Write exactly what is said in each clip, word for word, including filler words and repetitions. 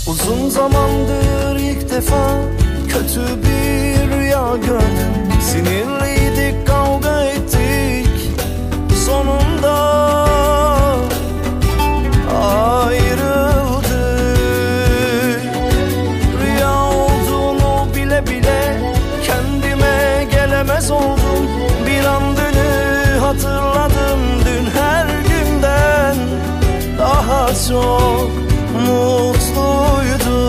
Uzun zamandır ilk defa kötü bir rüya gördüm. Sinirliydik, kavga ettik, sonunda ayrıldık. Rüya olduğunu bile bile kendime gelemez oldum. Bir an dünü hatırladım, dün her günden daha çok mutluydum.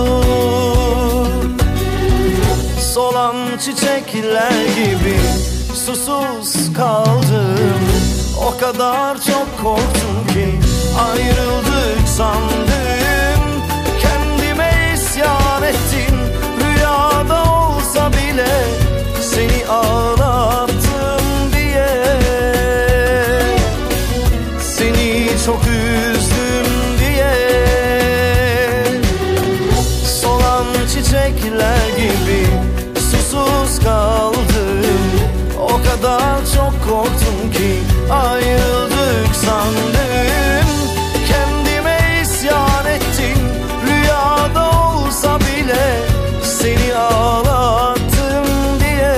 Solan çiçekler gibi susuz kaldım. O kadar çok korktum ki ayrıldık sandım. Kendime isyan ettim, rüyada olsa bile seni ağlattım diye. Seni çok üzdüm diye. Solan çiçekler gibi susuz kaldım. O kadar çok korktum ki ayrıldık sandım. Kendime isyan ettim, rüyada olsa bile seni ağlattım diye.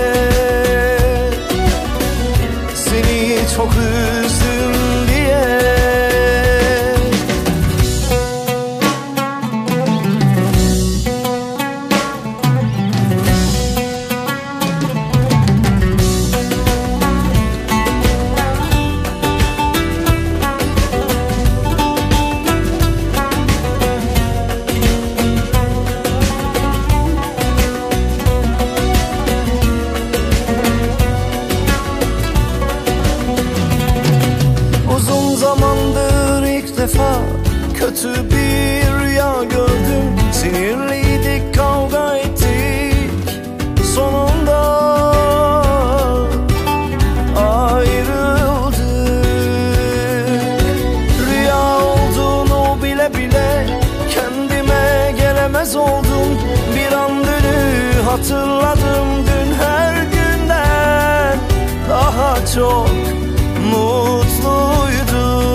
Seni çok üzdüm diye. Zamandır ilk defa kötü bir rüya gördüm. Sinirliydik, kavga ettik, sonunda ayrıldık. Rüya olduğunu bile bile kendime gelemez oldum. Bir an dünü hatırladım, dün her günden daha çok mutluyduk.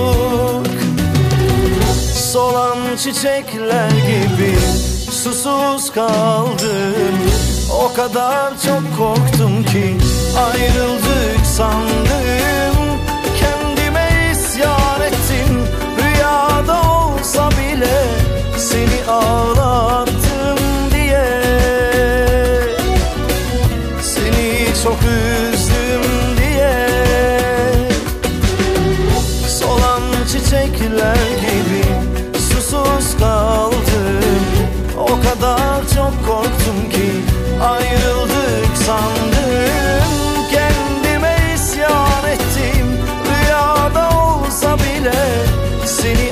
Solan çiçekler gibi susuz kaldım. O kadar çok korktum ki ayrıldık sandım. Kendime isyan ettim, rüyada olsa bile seni ağlattım diye. Seni çok üzdüm diye. Solan çiçekler gibi susuz kaldım. O kadar çok korktum ki ayrıldık sandım. Kendime isyan ettim, rüyada olsa bile seni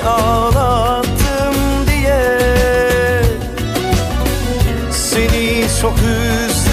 ağlattım diye. Seni çok üzdüm.